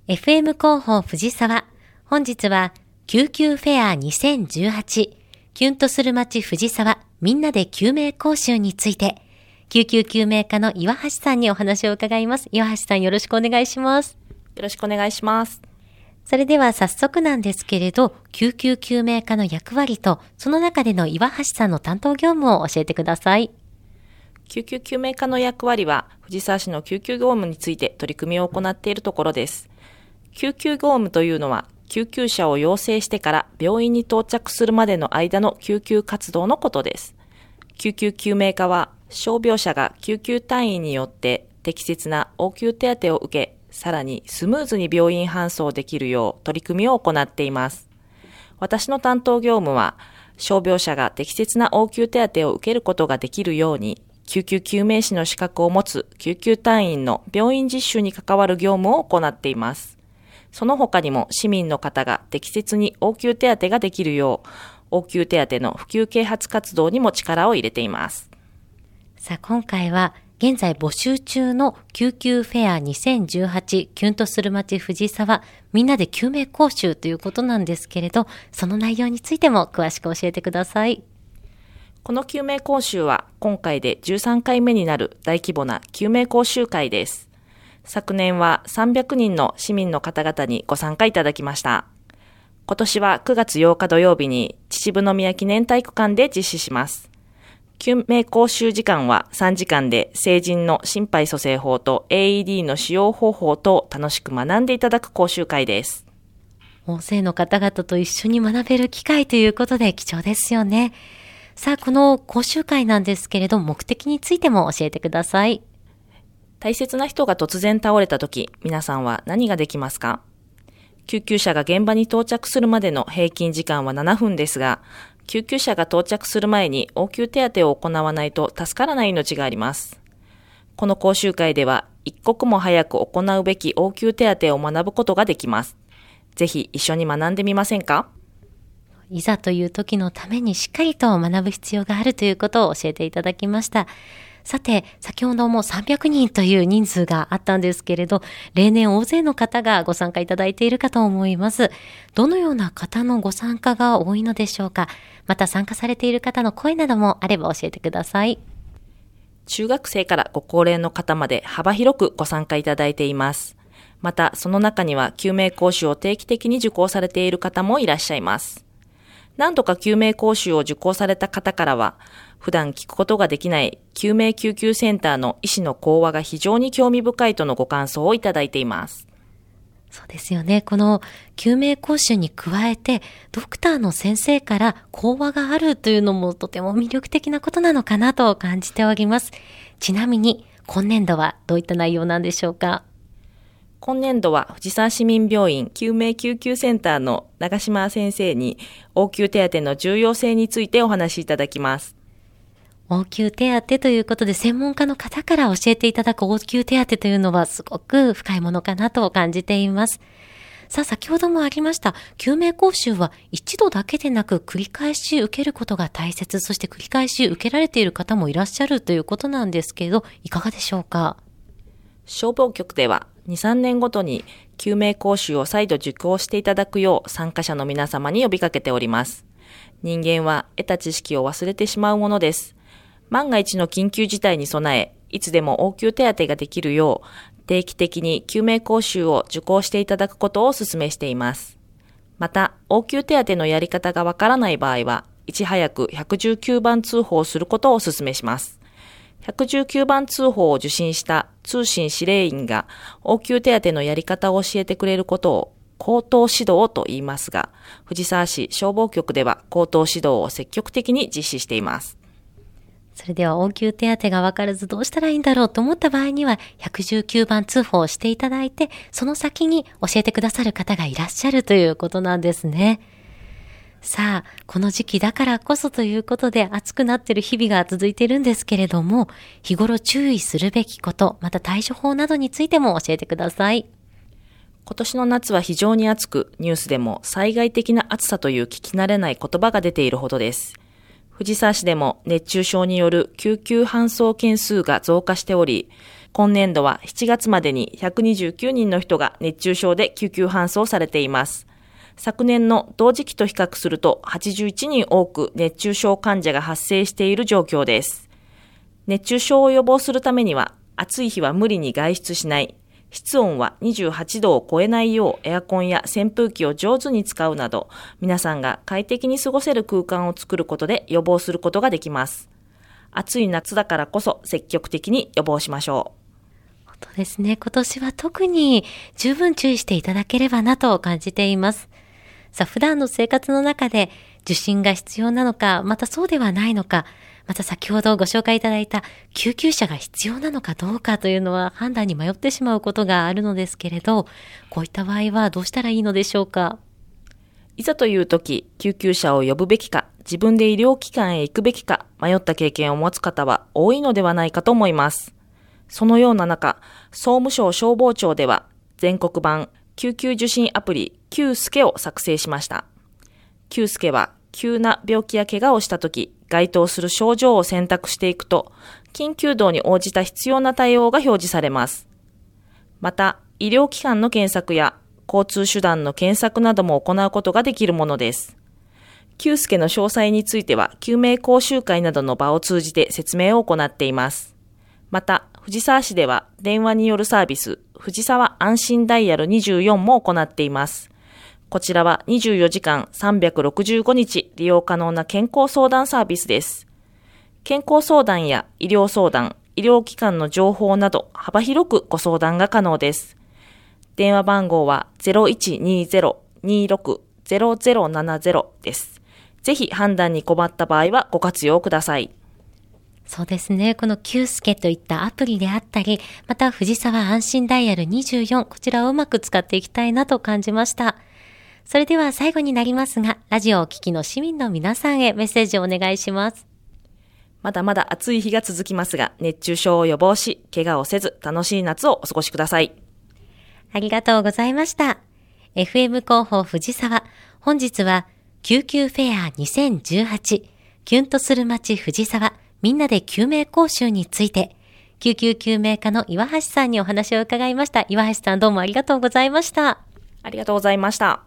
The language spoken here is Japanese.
FM 広報藤沢。本日は救急フェア2018キュンとする街藤沢みんなで救命講習について救急救命課の岩橋さんにお話を伺います。岩橋さん、よろしくお願いします。 よろしくお願いします。 それでは早速なんですけれど、救急救命課の役割とその中での岩橋さんの担当業務を教えてください。 救急救命課の役割は藤沢市の救急業務について取り組みを行っているところです。救急業務というのは救急車を要請してから病院に到着するまでの間の救急活動のことです。救急救命課は傷病者が救急隊員によって適切な応急手当を受け、さらにスムーズに病院搬送できるよう取り組みを行っています。私の担当業務は傷病者が適切な応急手当を受けることができるように救急救命士の資格を持つ救急隊員の病院実習に関わる業務を行っています。その他にも市民の方が適切に応急手当ができるよう、応急手当の普及啓発活動にも力を入れています。 さあ、今回は現在募集中の救急フェア2018キュンとする街藤沢みんなで救命講習ということなんですけれど、その内容についても詳しく教えてください。 この救命講習は今回で13回目になる大規模な救命講習会です。昨年は300人の市民の方々にご参加いただきました。今年は9月8日土曜日に秩父宮記念体育館で実施します。救命講習時間は3時間で成人の心肺蘇生法と AED の使用方法等を楽しく学んでいただく講習会です。 大勢の方々と一緒に学べる機会ということで貴重ですよね。さあ、この講習会なんですけれど、目的についても教えてください。 大切な人が突然倒れたとき、皆さんは何ができますか？救急車が現場に到着するまでの平均時間は7分ですが、救急車が到着する前に応急手当を行わないと助からない命があります。この講習会では、一刻も早く行うべき応急手当を学ぶことができます。ぜひ一緒に学んでみませんか？ いざという時のためにしっかりと学ぶ必要があるということを教えていただきました。さて、先ほども300人という人数があったんですけれど、例年大勢の方がご参加いただいているかと思います。どのような方のご参加が多いのでしょうか。また参加されている方の声などもあれば教えてください。 中学生からご高齢の方まで幅広くご参加いただいています。また、その中には救命講習を定期的に受講されている方もいらっしゃいます。何度か救命講習を受講された方からは、普段聞くことができない救命救急センターの医師の講話が非常に興味深いとのご感想をいただいています。 そうですよね。この救命講習に加えて、ドクターの先生から講話があるというのもとても魅力的なことなのかなと感じております。ちなみに、今年度はどういった内容なんでしょうか？ 今年度は藤沢市民病院救命救急センターの長島先生に応急手当の重要性についてお話しいただきます。 応急手当ということで専門家の方から教えていただく応急手当というのはすごく深いものかなと感じています。さあ、先ほどもありました救命講習は一度だけでなく繰り返し受けることが大切、そして繰り返し受けられている方もいらっしゃるということなんですけれど、いかがでしょうか？ 消防局では2、3年ごとに救命講習を再度受講していただくよう参加者の皆様に呼びかけております。人間は得た知識を忘れてしまうものです。万が一の緊急事態に備え、いつでも応急手当ができるよう、定期的に救命講習を受講していただくことをお勧めしています。また、応急手当のやり方がわからない場合は、いち早く119番通報することをお勧めします。119番通報を受信した通信指令員が応急手当のやり方を教えてくれることを口頭指導と言いますが、藤沢市消防局では口頭指導を積極的に実施しています。 それでは応急手当が分からずどうしたらいいんだろうと思った場合には119番通報をしていただいて、その先に教えてくださる方がいらっしゃるということなんですね。さあ、この時期だからこそということで暑くなっている日々が続いているんですけれども、日頃注意するべきこと、また対処法などについても教えてください。 今年の夏は非常に暑く、ニュースでも災害的な暑さという聞き慣れない言葉が出ているほどです。藤沢市でも熱中症による救急搬送件数が増加しており、 今年度は7月までに129人の人が熱中症で救急搬送されています。昨年の同時期と比較すると81人多く熱中症患者が発生している状況です。熱中症を予防するためには、暑い日は無理に外出しない、室温は28度を超えないようエアコンや扇風機を上手に使うなど、皆さんが快適に過ごせる空間を作ることで予防することができます。暑い夏だからこそ積極的に予防しましょう。 本当ですね。今年は特に十分注意していただければなと感じています。さあ、普段の生活の中で受診が必要なのか、またそうではないのか、また先ほどご紹介いただいた救急車が必要なのかどうかというのは判断に迷ってしまうことがあるのですけれど、こういった場合はどうしたらいいのでしょうか？ いざという時、救急車を呼ぶべきか、自分で医療機関へ行くべきか、迷った経験を持つ方は多いのではないかと思います。そのような中、総務省消防庁では全国版救急受診アプリ Q スケを作成しました。Q スケは急な病気や怪我をしたとき、該当する症状を選択していくと、緊急度に応じた必要な対応が表示されます。また、医療機関の検索や交通手段の検索なども行うことができるものです。Q スケの詳細については、救命講習会などの場を通じて説明を行っています。また、藤沢市では電話によるサービス、藤沢安心ダイヤル24も行っています。こちらは24時間365日利用可能な健康相談サービスです。健康相談や医療相談、医療機関の情報など幅広くご相談が可能です。電話番号は 0120-260070 です。ぜひ判断に困った場合はご活用ください。 そうですね。この Q スケといったアプリであったり、また藤沢安心ダイヤル24、こちらをうまく使っていきたいなと感じました。それでは最後になりますが、ラジオをお聞きの市民の皆さんへメッセージをお願いします。 まだまだ暑い日が続きますが、熱中症を予防し、怪我をせず楽しい夏をお過ごしください。 ありがとうございました。FM 広報藤沢、本日は救急フェア2018、キュンとする街藤沢、みんなで救命講習について、救急救命課の岩橋さんにお話を伺いました。岩橋さん、どうもありがとうございました。 ありがとうございました。